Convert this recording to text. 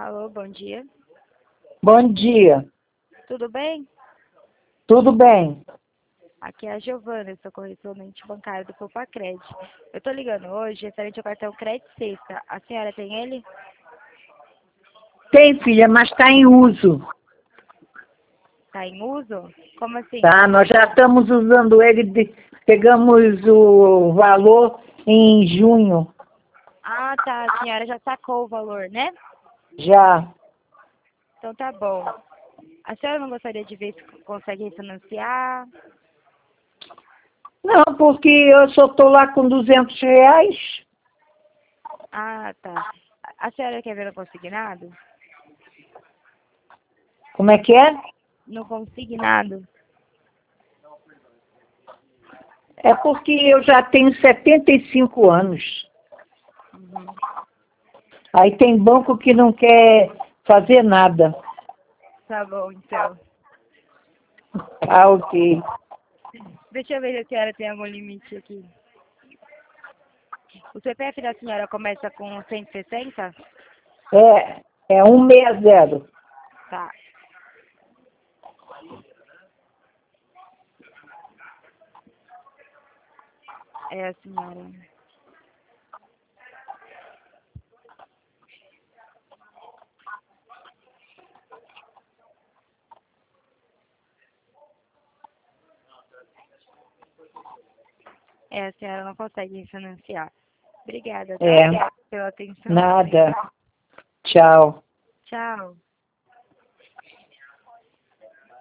Alô, bom dia. Bom dia. Tudo bem? Tudo bem? Aqui é a Giovana, eu sou correspondente bancária do Popacred. Eu tô ligando hoje referente ao cartão Crédito Sexta. A senhora tem ele? Tem, filha, mas está em uso. Tá em uso? Como assim? Tá? Nós já estamos usando ele, pegamos o valor em junho. Ah, tá. A senhora já sacou o valor, né? Já. Então tá bom. A senhora não gostaria de ver se consegue refinanciar? Não, porque eu só estou lá com R$ 200. Ah, tá. A senhora quer ver no consignado? Como é que é? No consignado? É porque eu já tenho 75 anos. Uhum. Aí tem banco que não quer fazer nada. Tá bom, então. Ah, ok. Deixa eu ver se a senhora tem algum limite aqui. O CPF da senhora começa com 160? É 160. Tá. É a senhora. É, a senhora não consegue refinanciar. Obrigada, tá? É, Pela atenção. nada. Tchau. Tchau.